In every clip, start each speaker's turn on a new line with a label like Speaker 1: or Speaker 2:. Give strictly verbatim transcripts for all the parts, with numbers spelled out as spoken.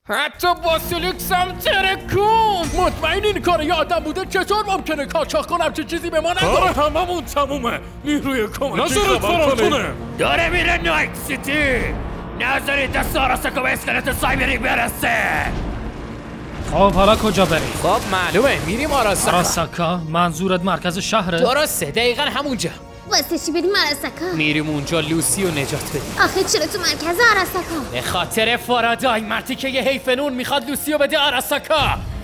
Speaker 1: حتی باسیلیکس هم ترکون. مطمئن این کار یه آدم بوده؟ چطور ممکنه کاچاق کنم چه چیزی به ما نگه؟
Speaker 2: کار هممون تمومه. نیروی کمکی خبر کنه.
Speaker 1: داره میره نایت سیتی. نذارید دست آراساکا به اسکلت سایبری برسه.
Speaker 3: خب حالا کجا بریم؟
Speaker 1: خب معلومه میریم آراساکا.
Speaker 3: آراساکا؟ منظورت مرکز شهره؟
Speaker 1: درسته، دقیقا همونجا.
Speaker 4: واسه چی بریم آراساکا؟
Speaker 1: میریم اونجا لوسی رو نجات بدیم.
Speaker 4: آخه چرا تو مرکز آراساکا؟
Speaker 1: به خاطر فارادای، مرتی که یه حیفنون میخواد لوسی رو بده آراساکا.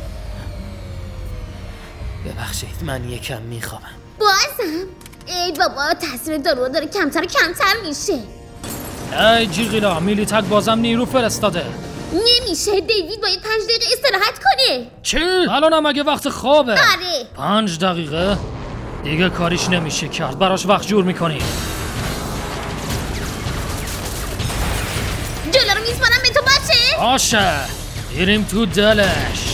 Speaker 1: ببخشید من یکم میخوابم.
Speaker 4: بازم؟ ای بابا تاثیر دارو داره کمتر و کمتر میشه.
Speaker 3: ای جیغیلا، میلیتک بازم نیرو فرستاده.
Speaker 4: نمیشه، دیوید باید پنج دقیقه استراحت کنه.
Speaker 3: چی؟ الانم اگه وقت خوابه.
Speaker 4: آره.
Speaker 3: پنج دقیقه؟ دیگه کاریش نمیشه کرد، براش وقت جور میکنی.
Speaker 4: جلو رو میزبانم به تو باشه؟
Speaker 3: باشه، بریم تو دلش.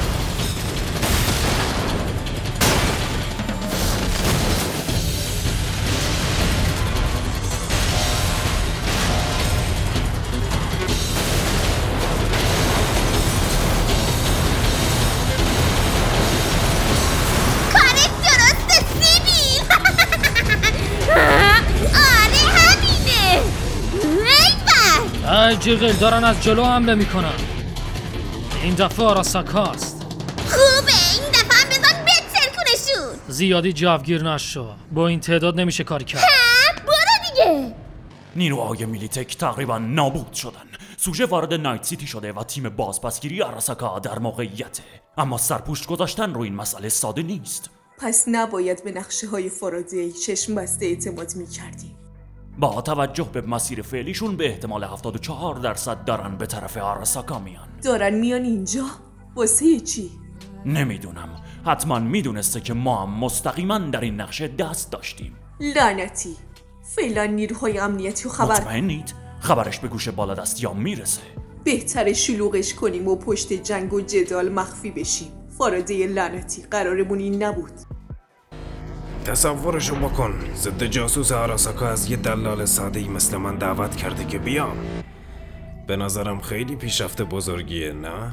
Speaker 3: ای جیغل، دارن از جلو حمله میکنن. این دفعه آراساکاست.
Speaker 4: خوبه، این دفعه هم بزن بترکونشون.
Speaker 3: زیادی جوگیر نشو، با این تعداد نمیشه کاری کرد.
Speaker 4: ها برو دیگه.
Speaker 2: نیروهای میلیتک تقریبا نابود شدن. سوژه وارد نایت سیتی شده و تیم بازپسگیری آراساکا در موقعیته. اما سرپوش گذاشتن رو این مسئله ساده نیست.
Speaker 5: پس نباید به نقشه های فارادی چشم بسته اعتماد میکردیم.
Speaker 2: با توجه به مسیر فعلیشون به احتمال هفتاد و چهار درصد دارن به طرف آراساکا میان.
Speaker 5: دارن میان اینجا؟ واسه چی؟
Speaker 2: نمیدونم. حتما میدونسته که ما هم مستقیما در این نقشه دست داشتیم.
Speaker 5: لعنتی. فعلا نیروهای امنیتی رو خبر
Speaker 2: مطمئنید؟ خبرش به گوش بالادستیان میرسه.
Speaker 5: بهتره شلوغش کنیم و پشت جنگ و جدال مخفی بشیم. فارادی لعنتی، قرارمون این نبود.
Speaker 6: تصورشو بکن، ضد جاسوس آراساکا از یه دلال ساده‌ای مثل من دعوت کرده که بیام. به نظرم خیلی پیشرفت بزرگیه، نه؟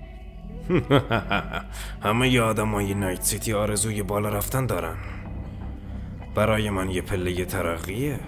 Speaker 6: همه ی آدمای نایت سیتی آرزوی بالا رفتن دارن. برای من یه پله ترقیه.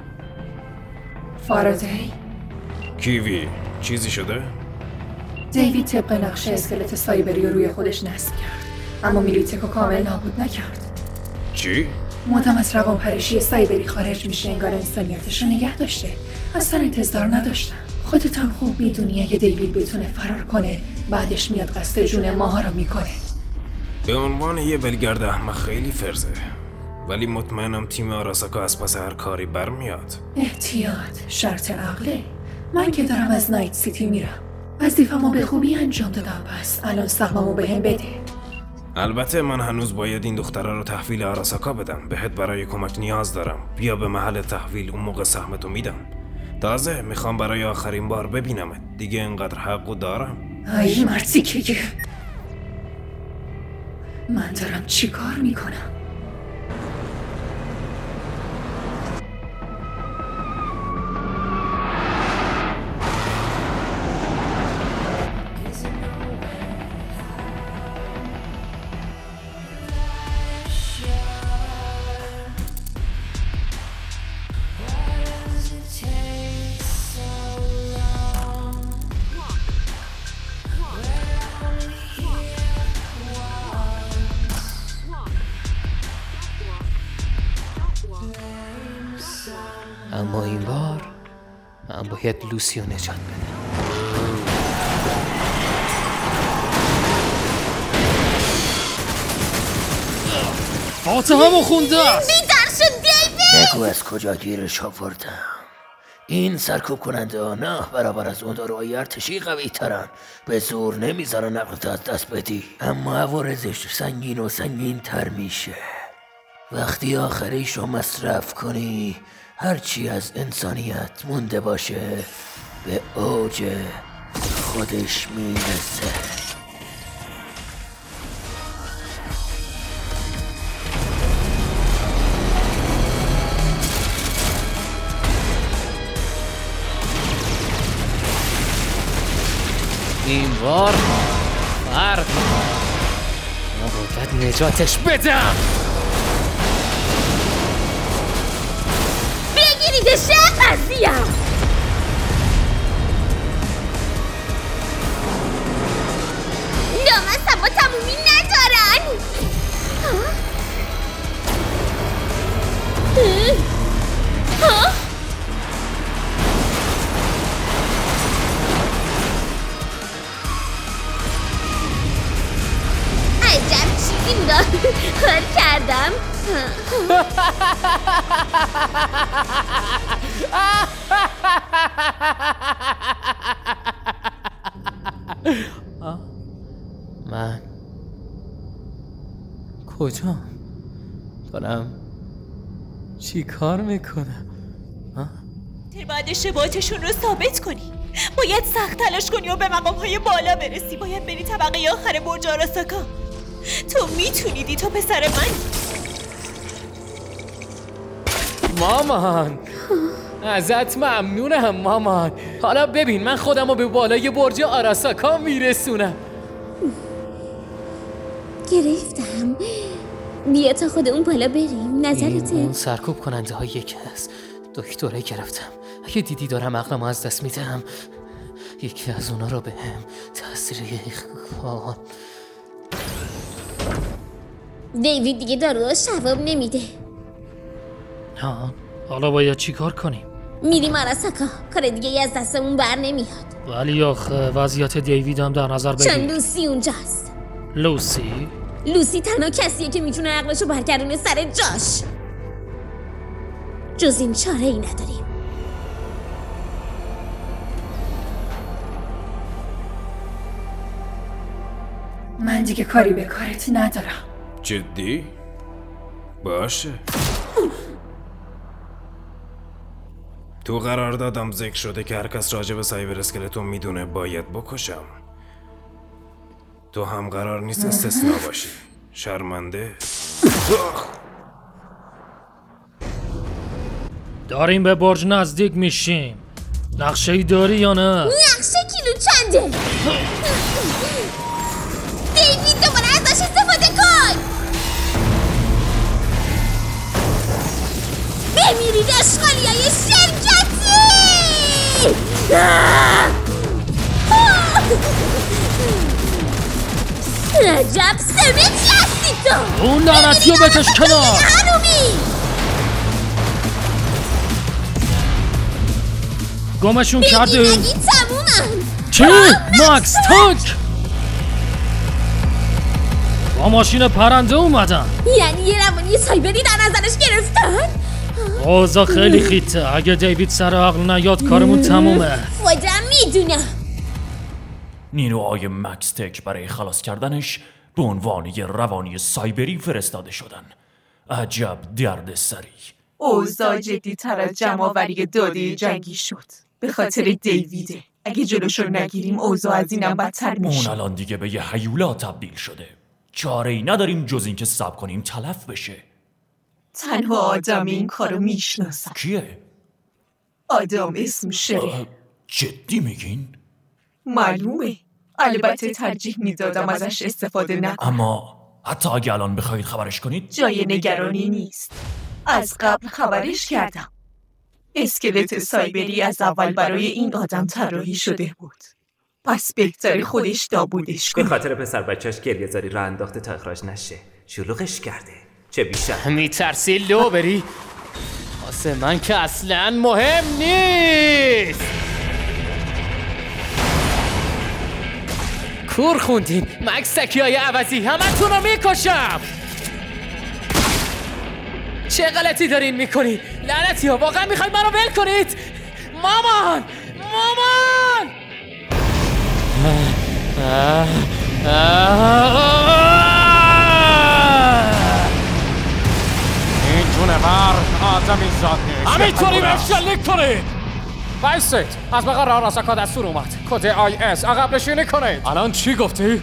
Speaker 7: فارادی؟
Speaker 6: کیوی، چیزی شده؟
Speaker 7: دیوید طبق نقشه اسکلت سایبری رو روی خودش نصب کرد، اما میلیتکو کامل نابود نکرد.
Speaker 6: چی؟
Speaker 7: مدام از روانپریشی سایبری خارج میشه، انگار انسانیتش رو نگه داشته. اصلا انتظار نداشتم. خودت هم خوب میدونی اگه دیوید بتونه فرار کنه، بعدش میاد قصد جون ماها رو میکنه.
Speaker 6: به عنوان یه بلگرد احمق خیلی فرزه، ولی مطمئنم تیم آراساکا از پس هر کاری برمیاد.
Speaker 7: احتیاط شرط عقله. من که دارم از نایت سیتی میرم، وظیفه‌مو به خوبی انجام دادم، پس الان سهممو بهم بده.
Speaker 6: البته من هنوز باید این دختره رو تحویل آراساکا بدم. بهت برای کمک نیاز دارم. بیا به محل تحویل، اون موقع سهمتو میدم. تازه میخوام برای آخرین بار ببینمت. دیگه اینقدر حقو دارم.
Speaker 7: ای مرسی که من دارم چی کار میکنم؟
Speaker 1: اما این بار من باید لوسی رو نجات بدم.
Speaker 3: فاتحه‌مو خونده است.
Speaker 4: بیدار شد دیوید.
Speaker 8: نگو از کجا گیرش آوردم. این سرکوب کننده ها نه برابر از اون داروهای ارتشی قوی ترن. به زور نمیذارن عقلت از دست بدی، اما عوارضش سنگین و سنگین تر میشه. وقتی آخریش رو مصرف کنی، هرچی از انسانیت مونده باشه به اوج خودش میرسه.
Speaker 3: وار فرق ما باید نجاتش بدم.
Speaker 4: بگیریدش قضیه. لامصب با تمومی ندارن. ها؟ عجب چیزی بودا. حال کردم.
Speaker 3: من کجا دارم چی کار میکنم؟
Speaker 9: باید اشتباهاتشون رو ثابت کنی. باید سخت تلاش کنی و به مقام های بالا برسی. باید بری طبقه آخر برج آراساکا. تو میتونیدی، تو پسر من.
Speaker 3: مامان ازت ممنونم مامان. حالا ببین من خودم رو به بالای برج آراساکا میرسونم.
Speaker 4: گرفتم. بیا تا خود اون بالا بریم. نظرته؟
Speaker 3: اون سرکوب کننده ها یکی هست. دکتره گرفتم. اگه دیدی دارم عقلمو از دست میدم یکی از اونا رو به هم تاثیر کن.
Speaker 4: دیوید دیگه دارو شواب نمیده.
Speaker 3: ها حالا باید چی کار کنیم؟
Speaker 4: میریم آراساکا. کار دیگه ای از دستمون بر نمیاد.
Speaker 3: ولی آخه وضعیت دیوید هم در نظر بگیر.
Speaker 4: چون لوسی اونجاست.
Speaker 3: لوسی؟
Speaker 4: لوسی تنها کسیه که میتونه عقلشو برگردونه سر جاش. جز این چاره ای نداریم.
Speaker 7: من دیگه کاری به کارت ندارم.
Speaker 6: جدی؟ باشه. تو قرار دادم ذکر شده که هر کس راجع به سایبر اسکلتون میدونه باید بکشم. تو هم قرار نیست استثنا باشی. شرمنده.
Speaker 3: داریم به برج نزدیک میشیم. نقشه ای داری یا نه؟
Speaker 4: نقشه کیلو چنده؟ دیوید دوباره ازش استفاده کن. بمیرید اشغالی های شرکتی. عجب سمتی هستی تو.
Speaker 3: اون لعنتی رو بکش کنار. گمشون کرده.
Speaker 4: بگی نگی تمومم.
Speaker 3: چی؟ ماکس تاک با ماشین پرنده اومدن.
Speaker 4: یعنی یه روانی سایبری در نظرش گرفتن؟
Speaker 3: اوضاع خیلی خیته. اگه دیوید سر عقل نیاد کارمون تمومه.
Speaker 4: خودم میدونم.
Speaker 2: نیروهای مکس تک برای خلاص کردنش به عنوان یه روانی سایبری فرستاده شدن. عجب درد سری.
Speaker 5: اوضاع جدی تر از جمع‌آوری داده جنگی شد. به خاطر دیویده. اگه جلوش رو نگیریم اوضاع از اینم بدتر میشه.
Speaker 2: اون الان دیگه به یه هیولا تبدیل شده. چاره ای نداریم جز این که صبر کنیم تلف بشه.
Speaker 5: تنها آدمی این کارو میشناسم.
Speaker 2: کیه؟
Speaker 5: آدم اسم شره.
Speaker 2: جدی میگین؟
Speaker 5: معلومه. البته ترجیح میدادم ازش استفاده نکنم.
Speaker 2: اما حتی اگه الان بخواید خبرش کنید
Speaker 5: جای نگرانی نیست. از قبل خبرش کردم. اسکلت سایبری از اول برای این آدم طراحی شده بود. پس بهتره خودش دابودش کنه.
Speaker 10: به خاطر پسر بچهش گریه زاری راه انداخته تا اخراج نشه. شلوغش کرده. چه بیشتر.
Speaker 3: میترسی لو بری؟ واسه من که اصلا مهم نیست. کور خوندین. مکس تکیای عوضی همتون رو میکشم. چه غلطی دارین میکنید؟ لعنتی ها واقعا میخواید منو ول کنید؟ مامان مامان آه آه
Speaker 1: این جونور آدمی زاد نیست. همینطوری بشلیک کنید. بایستید. از بغل آراساکا دستور اومد. کد آی اس عقب نشینی کنید. الان چی گفتی؟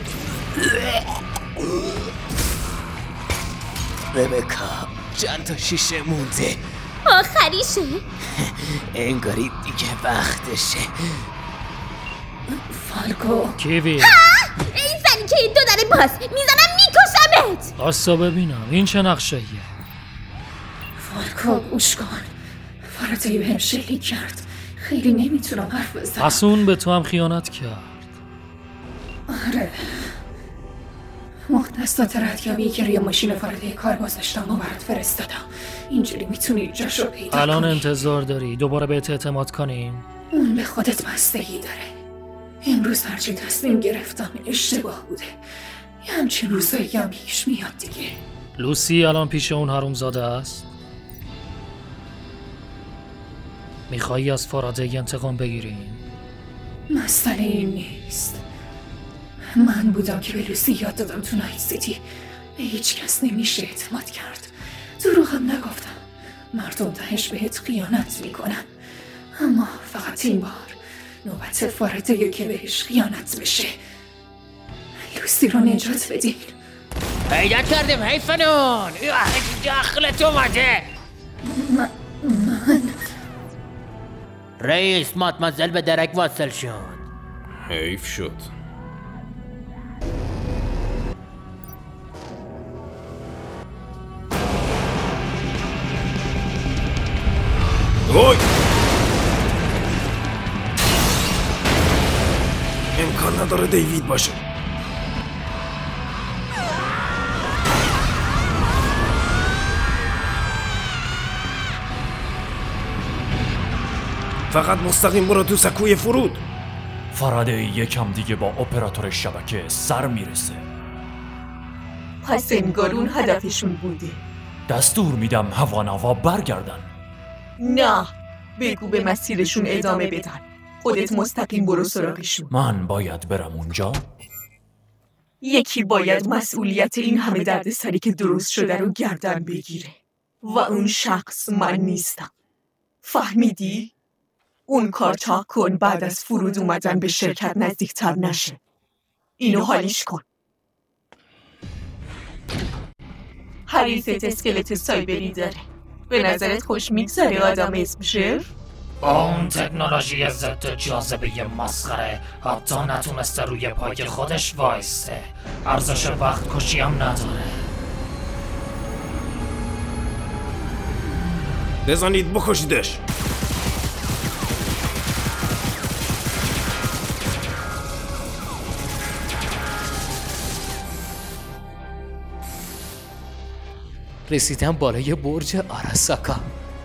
Speaker 8: ربکا چند تا شیشه مونده.
Speaker 4: آخریشه.
Speaker 8: انگاری دیگه وقتشه.
Speaker 7: فالکو
Speaker 3: کیوی
Speaker 4: ای زنی که این دو دره باز میزنم میکشمت.
Speaker 3: باستا ببینم این چه نقشه ایه؟
Speaker 7: فالکو گوش کن، فارادی بهم شلیک کرد، خیلی نمیتونم حرف بزنم.
Speaker 3: پس اون به تو هم خیانت کرد؟
Speaker 7: آره، مختصات ردیابی که روی ماشین فارادی کار گذاشتم و برات فرستادم. اینجوری میتونی جاشو پیدا کنی.
Speaker 3: الان انتظار داری دوباره بهت اعتماد کنیم؟
Speaker 7: اون به خودت بستگی داره. امروز هرچی تصمیم گرفتم اشتباه بوده. یه همچین روزایی هم پیش میاد دیگه.
Speaker 3: لوسی الان پیش اون حرومزاده است؟ میخوایی از فارادی انتقام بگیریم؟
Speaker 7: مسئله این نیست. من بودم که به لوسی یاد دادم تو نایت سیتی به هیچ کس نمیشه اعتماد کرد. دروغ هم نگفتم. مردم تهش بهت خیانت میکنن، اما فقط این بار نوبت فارادیه که بهش خیانت بشه. لوسی رو نجات بدین.
Speaker 8: پیدا کردیم حیفنون. داخلت اومده.
Speaker 7: من من
Speaker 8: رئیس مادمازل به درک واصل شد.
Speaker 6: حیف شد. اوی! امکان نداره دیوید باشه. فقط مستقیم برو تو سکوی فرود.
Speaker 2: فارادی یکم دیگه با اپراتور شبکه سر میرسه.
Speaker 5: پس انگار اون هدفشون بوده.
Speaker 2: دستور میدم هواناوا برگردن.
Speaker 5: نه، بگو به مسیرشون ادامه بدن. خودت مستقیم برو سراغشون.
Speaker 2: من باید برم اونجا؟
Speaker 5: یکی باید مسئولیت این همه دردسری که درست شده رو گردن بگیره و اون شخص من نیستم. فهمیدی؟ اون کار تا کن بعد از فرود اومدن به شرکت نزدیکتر نشه. اینو حالیش کن. حریفت اسکلت سایبری داره. به نظرت خوش میگذره آدم اسم شر؟
Speaker 3: اون تکنولوژی ضد جاذبه مسخره حتی نتونسته روی پای خودش وایسته. ارزش وقت کشی هم نداره.
Speaker 6: بزنید بکشیدش.
Speaker 3: رسیدم بالای برج آراساکا.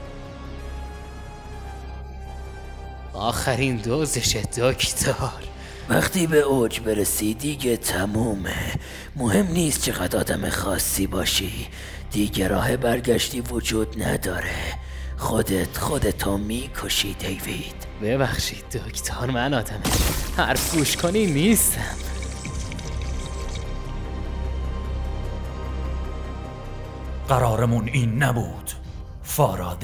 Speaker 3: آخرین دوزش دکتر.
Speaker 8: وقتی به اوج برسی دیگه تمومه. مهم نیست چقدر آدم خاصی باشی، دیگه راه برگشتی وجود نداره. خودت خودتو میکشی دیوید.
Speaker 3: ببخشید دکتر، من آدم حرف گوش کنی نیستم.
Speaker 2: قرارمون این نبود فارادی.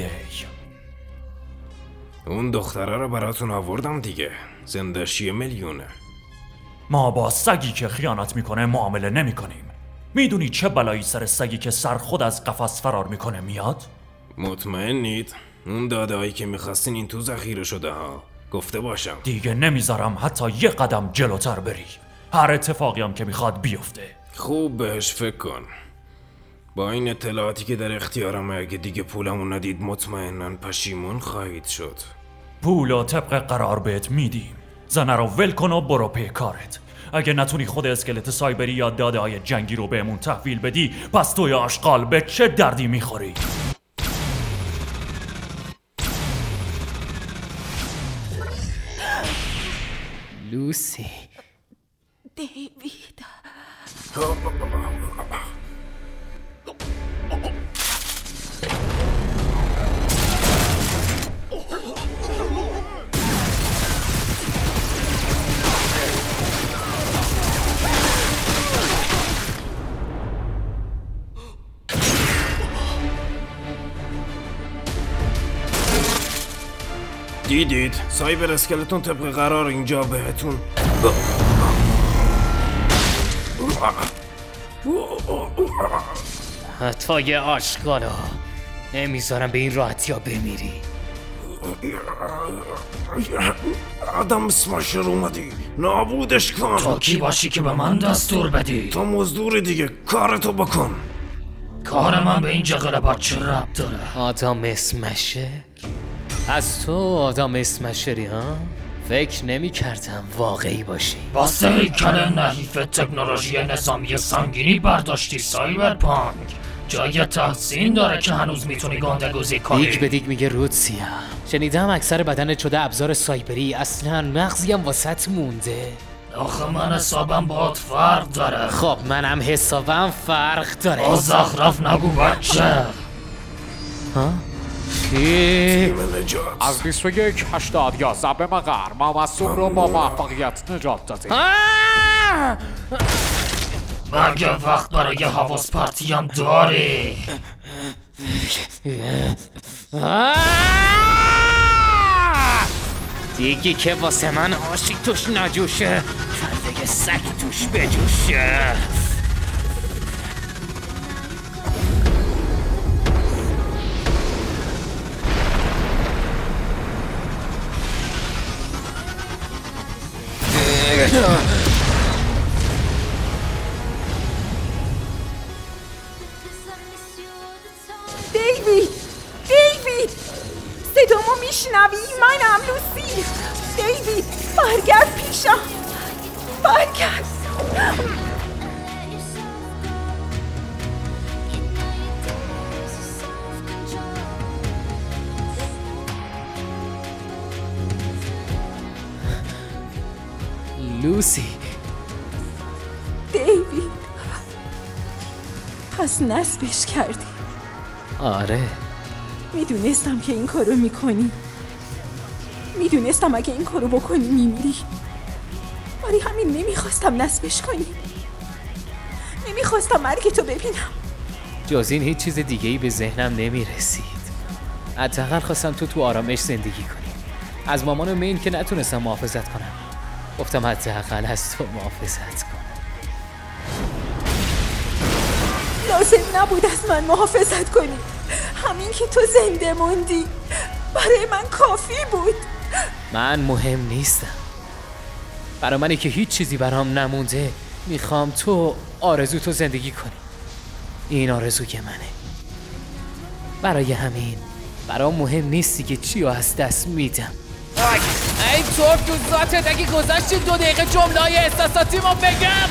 Speaker 6: اون دختره رو براتون آوردم دیگه. زندشی میلیونه.
Speaker 2: ما با سگی که خیانت میکنه معامله نمی کنیم. میدونی چه بلایی سر سگی که سر خود از قفس فرار میکنه میاد؟
Speaker 6: مطمئنید؟ اون داده هایی که میخواستین این تو ذخیره شده ها. گفته باشم
Speaker 2: دیگه نمیذارم حتی یه قدم جلوتر بری. هر اتفاقی هم که میخواد بیفته.
Speaker 6: خوب بهش فکر کن. با این اطلاعاتی که در اختیارم اگه دیگه پولمون ندید مطمئناً پشیمون خواهید شد.
Speaker 2: پولو طبق قرار بهت میدیم. زنه رو ول کن و برو پی کارت. اگه نتونی خود اسکلت سایبری یا داده های جنگی رو بهمون تحویل بدی، پس توی آشغال به چه دردی میخوری؟
Speaker 3: لوسی.
Speaker 5: دیوید.
Speaker 6: دیدید؟ سایبر اسکلتون طبق قرار اینجا بهتون
Speaker 3: حتی یه آشغالا نمیذارم به این راحتی ها بمیری.
Speaker 6: آدم اسمشر اومدی نابودش کن.
Speaker 8: تو کی باشی که به من دستور بدی؟
Speaker 6: تو مزدور دیگه، کارتو بکن.
Speaker 8: کار من به اینجا غلبات چه ربط داره؟
Speaker 3: آدم اسمشر؟ از تو آدم اسمشری ها؟ فکر نمی کردم واقعی باشی.
Speaker 8: با سیکل نحیف تکنولوژی نظامی سنگینی برداشتی سایبرپانک. جای تحسین داره که هنوز میتونی گندگوزی کنی.
Speaker 3: دیگ به دیگ میگه رود سیاه. شنیدم اکثر بدنت شده ابزار سایبری، اصلا مغزیم واسط مونده.
Speaker 8: آخه من حسابم باهات فرق داره.
Speaker 3: خب منم حسابم فرق داره.
Speaker 8: با زخرف نگو بچه.
Speaker 3: ها؟
Speaker 1: کی؟ از بیست و یک هشتاد یازده به مقر ما مسئول رو با موفقیت نجات دادیم.
Speaker 8: مگه وقت برای حواس پرتی هم داری؟
Speaker 3: دیگه که واسه من آشی توش نجوشه، کلده سگ توش بجوشه.
Speaker 5: دیوید دیوید صدامو میشنوی؟ منم لوسی. دیوید برگرد پیشم، برگرد.
Speaker 3: لوسی.
Speaker 5: دیوید پس نصبش کردی؟
Speaker 3: آره
Speaker 5: میدونستم که این کارو میکنی. میدونستم اگه این کارو بکنی میمیری. ولی همین نمیخواستم نصبش کنی. نمیخواستم مرگ تو ببینم.
Speaker 3: جز این هیچ چیز دیگه ای به ذهنم نمیرسید. حداقل خواستم تو تو آرامش زندگی کنی. از مامان و مین که نتونستم محافظت کنم، گفتم حداقل از تو محافظت کنم.
Speaker 5: لازم نبود از من محافظت کنی. همین که تو زنده موندی برای من کافی بود.
Speaker 3: من مهم نیستم. برای منی که هیچ چیزی برام نمونده، میخوام تو آرزو تو زندگی کنی. این آرزوی منه. برای همین برام مهم نیستی که چی رو از دست میدم. ای تو تو ذاتت، اگه گذاشتی دو دقیقه جمله های احساساتی ما بگم.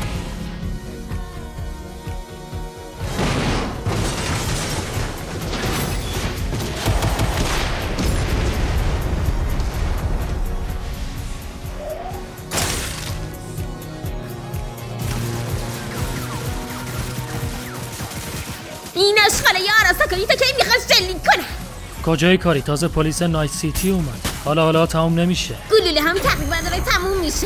Speaker 4: این اشغاله ی آراساکایی تا کی میخواست شلیک کنه؟
Speaker 11: کجای کاری؟ تازه پلیس نایت سیتی اومد. حالا حالا تموم نمیشه.
Speaker 4: گلوله هم تقریبا داره تموم میشه.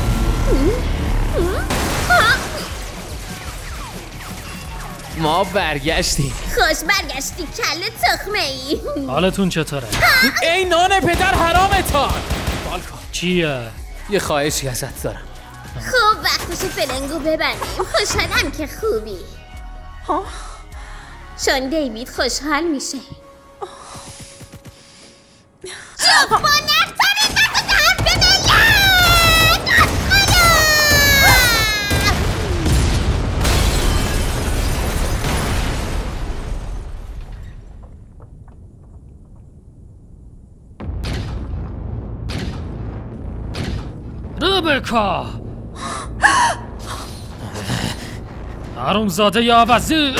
Speaker 3: ما برگشتیم.
Speaker 4: خوش برگشتی کله تخمه ای.
Speaker 11: حالتون چطوره؟
Speaker 3: ای نان پدر حرامتان.
Speaker 11: چیه؟
Speaker 3: یه خواهشی ازت دارم.
Speaker 4: خب وقتش فلنگو ببندیم. خوشحالم که خوبی.
Speaker 5: ها؟
Speaker 4: چون دیوید خوشحال میشه. چوب با نفتاری دست دهن به ملت!
Speaker 11: ربکا حرومزاده یا عوضی،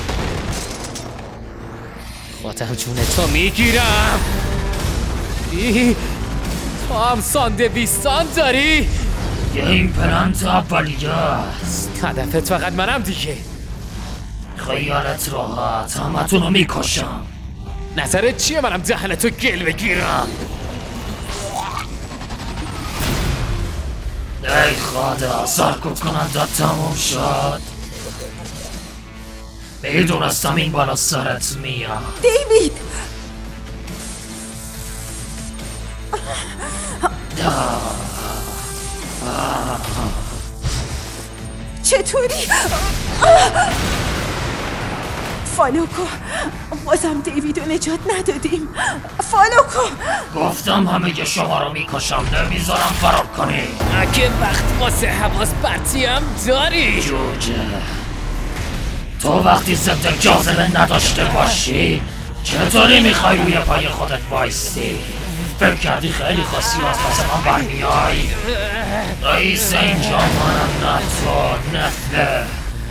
Speaker 3: خودم جون تو میگیرم. ای تو هم ساندویستان داری؟
Speaker 8: یه این پلنت اولیه است.
Speaker 3: هدفت فقط منم دیگه.
Speaker 8: خیالت راحت، همتونو میکشم.
Speaker 3: نظرت چیه منم دهنتو گل بگیرم؟
Speaker 8: ای خدا، سرکوب کننده تموم شد. میدونستم این بالا سرت میاد.
Speaker 5: دیوید چطوری؟ فالوکو، بازم دیویدو نجات ندادیم. فالوکو
Speaker 8: گفتم همه شما رو میکشم، نمیذارم فرار کنی.
Speaker 3: اگه وقت واسه حواس پرتی هم داری
Speaker 8: جوجه، تو وقتی ضد جاذبه نداشته باشی چطوری میخوای روی پای خودت وایستی؟ فکر کردی خیلی خاصی از پس من برمیای؟ رئیس اینجا منم، نه تو، نفله.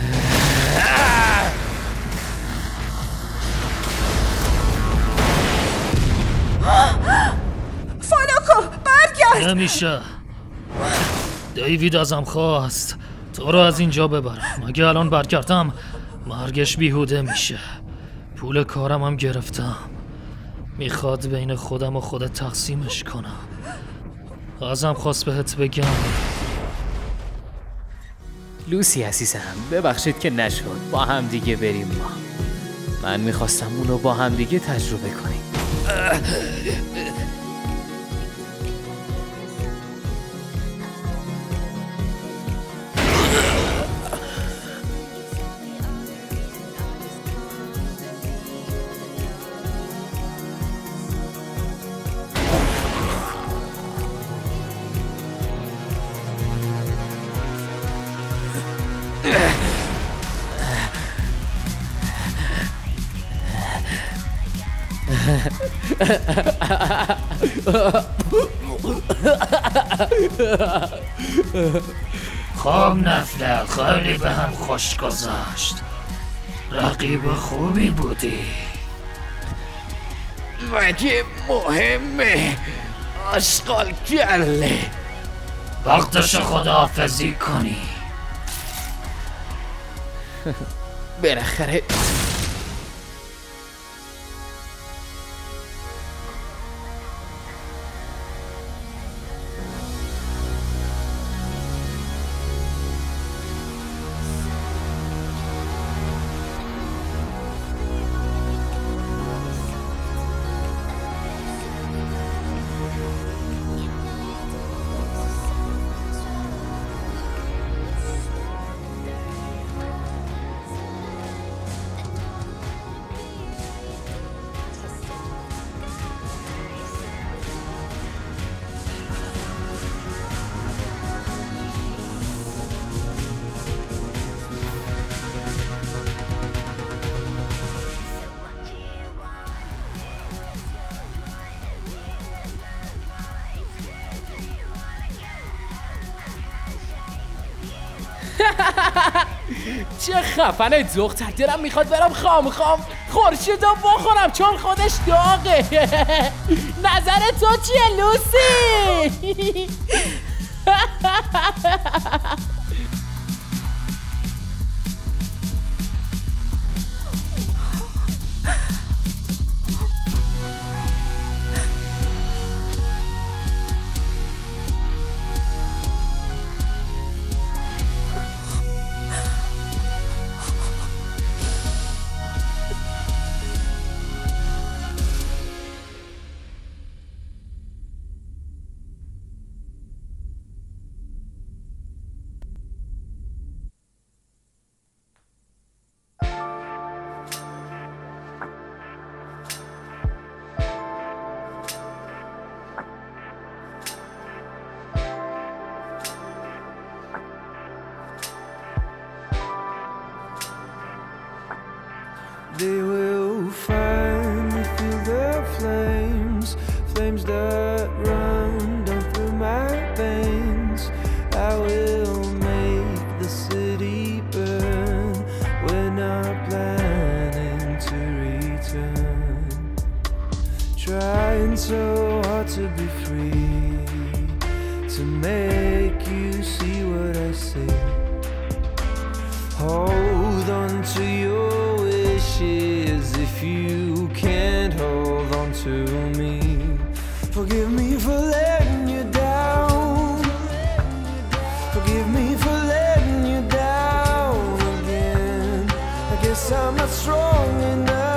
Speaker 5: فالوکو برگرد.
Speaker 11: نمیشه، دیوید ازم خواست تو رو از اینجا ببرم. اگه الان برگردم مرگش بیهوده میشه. پول کارم هم گرفتم، میخواد بین خودم و خودت تقسیمش کنم. ازم خواست بهت بگم.
Speaker 3: لوسی عزیزم، ببخشید که نشد با هم دیگه بریم. ما من میخواستم اونو با هم دیگه تجربه کنیم.
Speaker 8: خب نفله، خیلی به هم خوش گذشت. رقیب خوبی بودی.
Speaker 3: مگه مهمه آشغال گله؟
Speaker 8: وقتش خداحافظی کنی.
Speaker 3: بالاخره چه خفنه دختر، دلم میخواد برم خام خام خورشیدو بخورم چون خودش داغه. نظر تو چیه لوسی؟
Speaker 12: They will finally feel the flames, flames that run down through my veins. I will make the city burn. We're not planning to return. Trying so hard to be free, to make you see what I see. Hold on to your wishes if you can't hold on to me. Forgive me for letting you down. Forgive me for letting you down again. I guess I'm not strong enough.